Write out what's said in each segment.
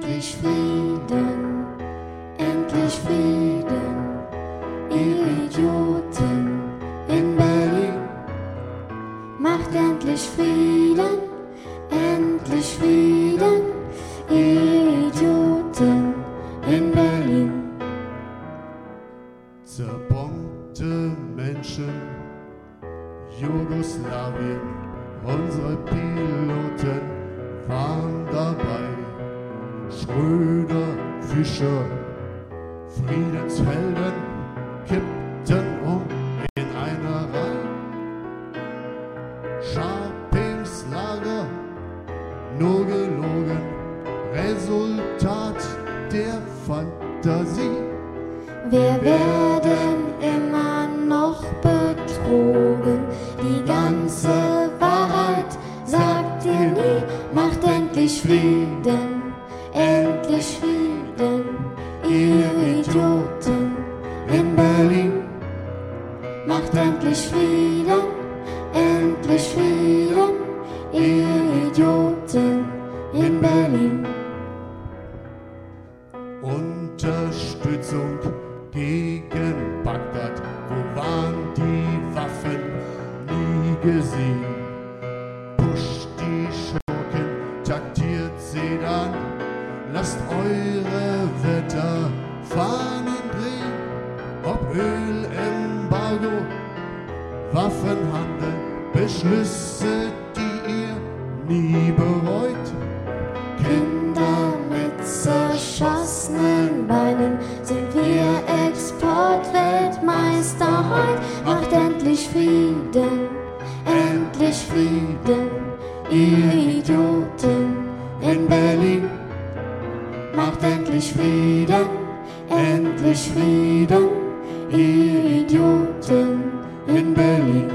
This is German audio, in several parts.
endlich Frieden, endlich Frieden, ihr Idioten in Berlin. Macht endlich Frieden, endlich Frieden, ihr Idioten in Berlin. Zerbombte Menschen, Jugoslawien, unsere Piloten waren dabei. Schröder, Fischer, Friedenshelden kippten in einer Reihe. Scharpings Lager, nur gelogen, Resultat der Fantasie. Wir werden immer noch betrogen, die ganze Wahrheit sagt ihr nie. Macht endlich Frieden, endlich Frieden, ihr Idioten in Berlin. Macht endlich Frieden, endlich Frieden, ihr Idioten in Berlin. Unterstützung gegen Bagdad, wo waren die Waffen nie gesehen? Pusht die Schurken, taktiert sie dann, lasst eure Wetterfahnen drehen. Ob Ölembargo, Waffenhandel, Beschlüsse, die ihr nie bereut. Kinder mit zerschossenen Beinen, sind wir Exportweltmeister heut. Macht endlich Frieden, endlich Frieden, ihr Idioten in Berlin. Macht endlich Frieden, endlich Frieden, ihr Idioten in Berlin.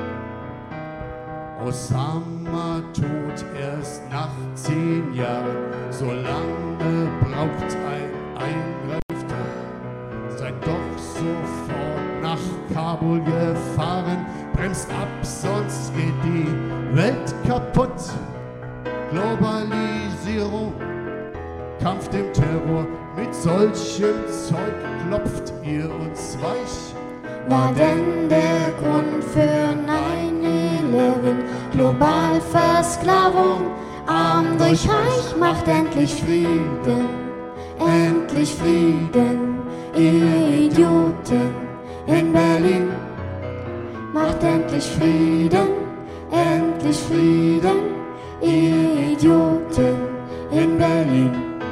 Osama tot erst nach 10 Jahren, so lange braucht ein Eingreiftag. Seid doch sofort nach Kabul gefahren, bremst ab, sonst geht die Welt kaputt. Globalisierung, Kampf dem Terror, mit solchem Zeug klopft ihr uns weich. War denn der Grund für 9/11 global Versklavung, arm durch reich? Macht endlich Frieden, endlich Frieden, ihr Idioten in Berlin. Macht endlich Frieden, endlich Frieden, ihr Idioten in Berlin.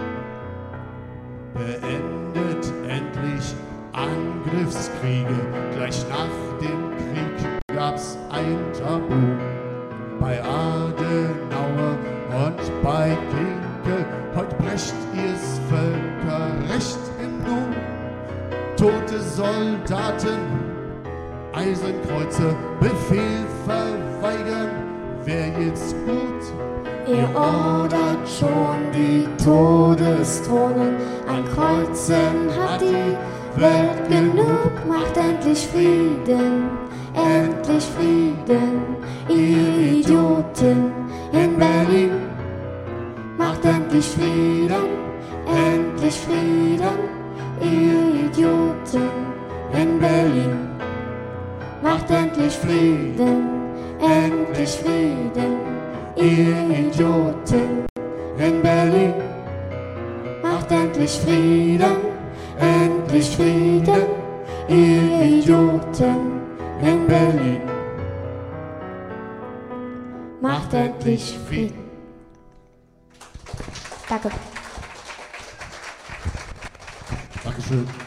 Beendet endlich Angriffskriege, gleich nach dem Krieg gab's ein Tabu. Bei Adenauer und bei Kinke, heut brecht ihr's Völkerrecht im Nu. Tote Soldaten, Eisenkreuze, Befehl verweigern, wär jetzt gut. Ihr ordert schon die Todesdrohnen, ein Kreuzen hat die Welt genug. Macht endlich Frieden, endlich Frieden, ihr Idioten in Berlin. Macht endlich Frieden, endlich Frieden, ihr Idioten in Berlin. Macht endlich Frieden, endlich Frieden, ihr Idioten in Berlin. Macht endlich Frieden, endlich Frieden, ihr Idioten in Berlin. Macht endlich Frieden. Danke. Dankeschön.